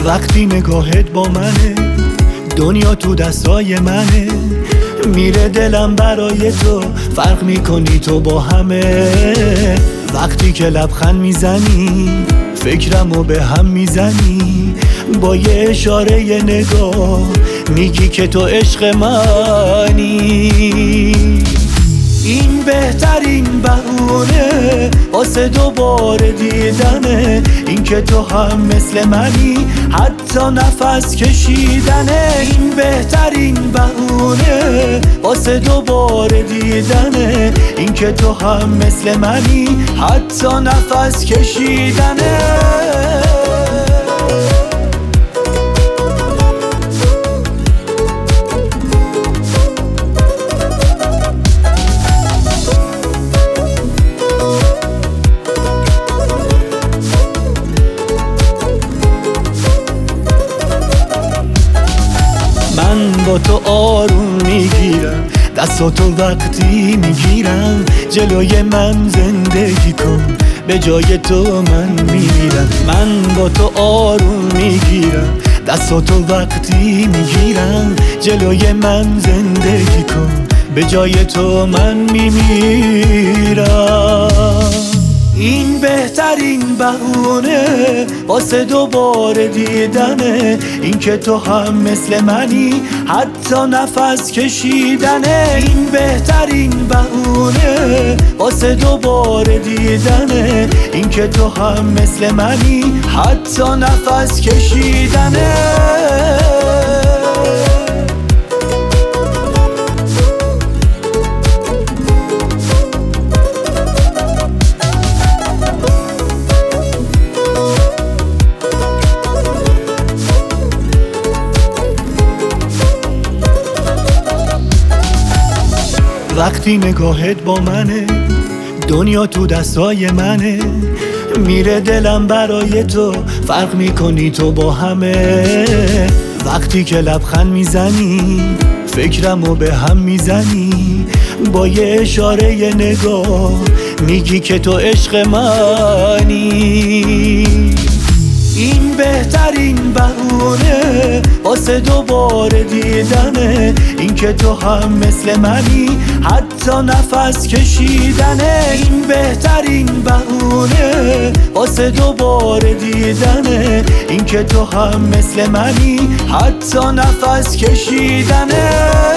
وقتی نگاهت با منه، دنیا تو دستای منه. میره دلم برای تو، فرق میکنی تو با همه. وقتی که لبخند میزنی، فکرمو به هم میزنی. با یه اشاره یه نگاه میگی که تو عشق منی. این بهترین بهونه واسه دوباره دیدنه، این که تو هم مثل منی، حتی نفس کشیدنه. این بهترین بهونه واسه دوباره دیدنه، این که تو هم مثل منی، حتی نفس کشیدنه. من با تو آروم میگیرم، دستاتو وقتی میگیرم. جلوی من زندگی کن، به جای تو من میمیرم. من با تو آروم میگیرم، دستاتو وقتی میگیرم. جلوی من زندگی کن، به جای تو من میمیرم. این بهترین بهونه واسه دوباره دیدنه، این که تو هم مثل منی، حتی نفس کشیدنه. این بهترین بهونه واسه دوباره دیدنه، این که تو هم مثل منی، حتی نفس کشیدنه. وقتی نگاهت با منه، دنیا تو دستای منه. میره دلم برای تو، فرق میکنی تو با همه. وقتی که لبخند میزنی، فکرمو به هم میزنی. با یه اشاره یه نگاه میگی که تو عشق منی. این بهترین بهونه واسه دوباره دیدنه، این که تو هم مثل منی، حتی نفس کشیدنه. این بهترین بهونه واسه دوباره دیدنه، این که تو هم مثل منی، حتی نفس کشیدنه.